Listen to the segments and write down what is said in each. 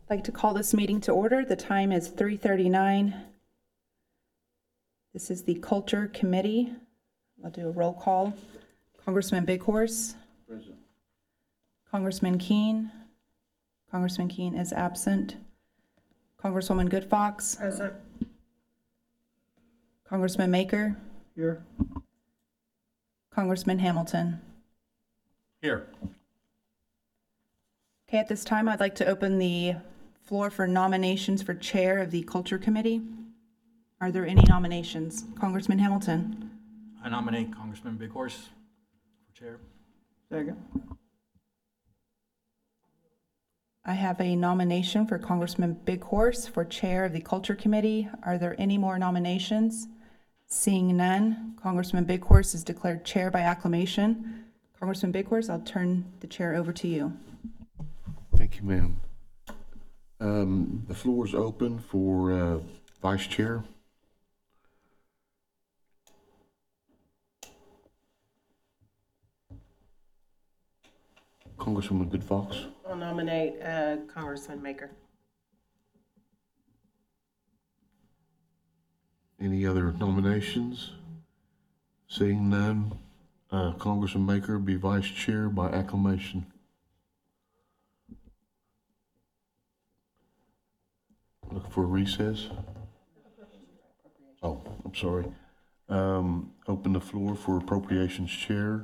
I'd like to call this meeting to order. The time is 3:39. This is the Culture Committee. I'll do a roll call. Congressman Bighorse. Present. Congressman Keene. Congressman Keene is absent. Congresswoman Goodfox. Present. Congressman Maker. Here. Congressman Hamilton. Here. Okay, at this time, I'd like to open the floor for nominations for Chair of the Culture Committee. Are there any nominations? Congressman Hamilton. I nominate Congressman Bighorse for chair. Second. I have a nomination for Congressman Bighorse for Chair of the Culture Committee. Are there any more nominations? Seeing none, Congressman Bighorse is declared Chair by acclamation. Congressman Bighorse, I'll turn the chair over to you. Thank you, ma'am. The floor is open for Vice Chair. Congresswoman Goodfox. I'll nominate Congressman Maker. Any other nominations? Seeing none, Congressman Maker be Vice Chair by acclamation. Look for a recess. Oh, I'm sorry. Open the floor for Appropriations Chair.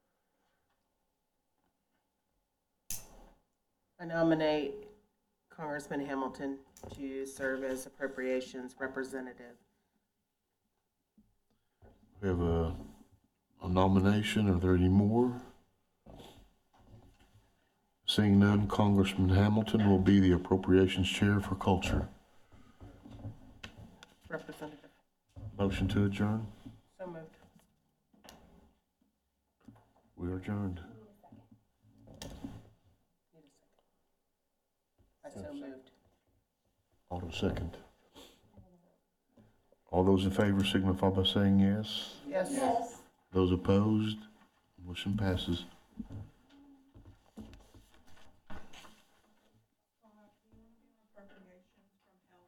I nominate Congressman Hamilton to serve as Appropriations Representative. We have a nomination. Are there any more? Seeing none, Congressman Hamilton will be the Appropriations Chair for Culture. Representative. Motion to adjourn. So moved. We are adjourned. I so moved. Auto second. All those in favor signify by saying yes. Yes. Those opposed, motion passes.